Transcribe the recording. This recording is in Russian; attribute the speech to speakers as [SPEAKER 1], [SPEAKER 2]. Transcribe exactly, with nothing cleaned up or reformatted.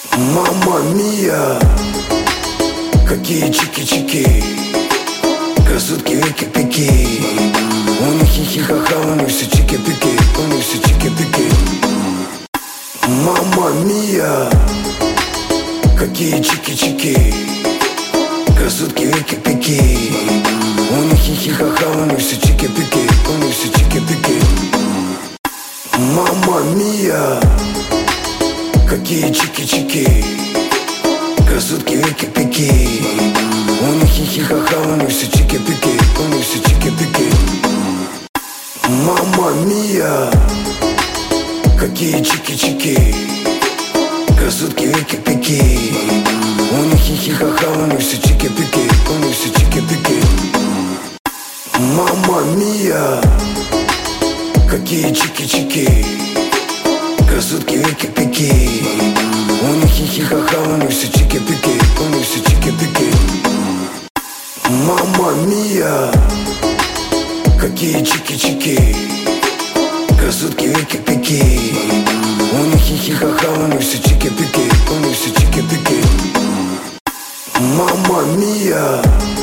[SPEAKER 1] Мамма мия, какие чики-чики, красотки вики-пики. У них хихи-ха-ха, у них все чики-пики, у них все чики-пики. Мамма мия, какие чики-чики, красотки вики-пики. У них хихи-ха-ха, у них все чики-пики, у них все чики-пики. Мамма мия, какие чики-чики, красотки вики-пики. У них хихи-ха-ха, у них все чики-пики, у них все чики-пики. Мамма мия, какие чики-чики, красотки вики-пики. У них хихи-ха-ха, у них все чики-пики, у них все чики-пики. Мамма мия, какие чики-чики, красотки вики-пики. У них хихи-ха-ха, у них все чики-пики, у них все чики-пики. Мамма мия, какие чики-чики, красотки вики-пики. У них хихи-ха-ха, у них все чики-пики, у них все чики-пики. Мамма мия.